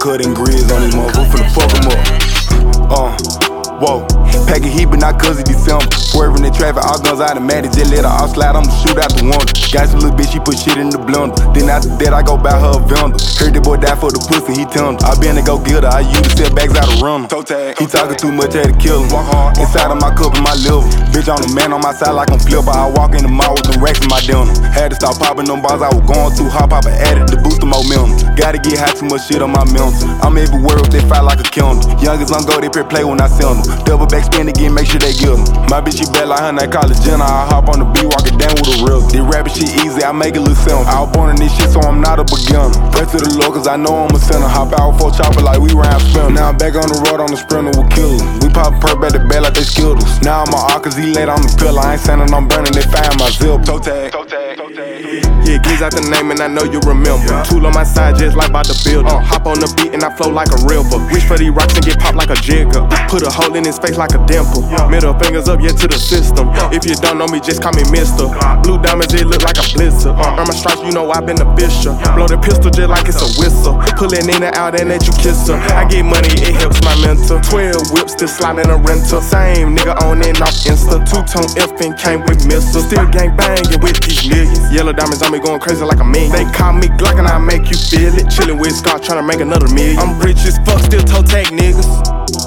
cutting grills on these motherfuckers, finna fuck them up. Whoa. Pack a heat, but not cause it December. Swerving in traffic, all guns automatic. Just let her all slide, I'ma shoot out the window. Got some little bitch, she put shit in the blender. Then after that, I go buy her a vendor. Heard that boy die for the pussy, he tender. I been to go get her, I use to set bags out of runner. He talking too much, had to kill him. Inside of my cup and my liver. Bitch on the man on my side like I'm flipper. I walk in the mall with them racks in my dinner. Had to stop popping them bars, I was going too hot. Pop an addict to boost the momentum. Gotta get high, too much shit on my mental. I'm everywhere if they fight like a candle. Youngest on go, they play when I send them. Double back spin again, make sure they get them. My bitch, she bad like her, they call it Jenna. I hop on the beat, walk it down with a real. This rapping shit easy, I make it look simple. I was born in this shit, so I'm not a beginner. Pray to the Lord, cause I know I'm a sinner. Hop out for chopper like we round spinner. Now I'm back on the road on the sprinter with killers. We pop perp at the bed like they Skittles. Now I'm a cause he laid on the pillar. I ain't sending, I'm burning, they find my zip. Toe tag. Yeah, gives out the name and I know you remember. Tool on my side just like about the builder. Hop on the beat and I flow like a river. Reach for these rocks and get popped like a jigger. Put a hole in his face like a dimple. Middle fingers up, yeah, to the system. If you don't know me, just call me mister. Blue diamonds, it look like a blizzard. Earn my stripes, you know I been a bishop. Blow the pistol just like it's a whistle. Pullin' in and out and let you kiss her. I get money, it helps my mental. 12 whips, still sliding a rental. Same nigga on and off Insta. Two-tone F and came with missiles. Still gang banging with these millions. Yellow diamonds on me going crazy like a million. They call me Glock and I make you feel it. Chillin' with Scott tryna make another million. I'm rich as fuck, still toe tag niggas.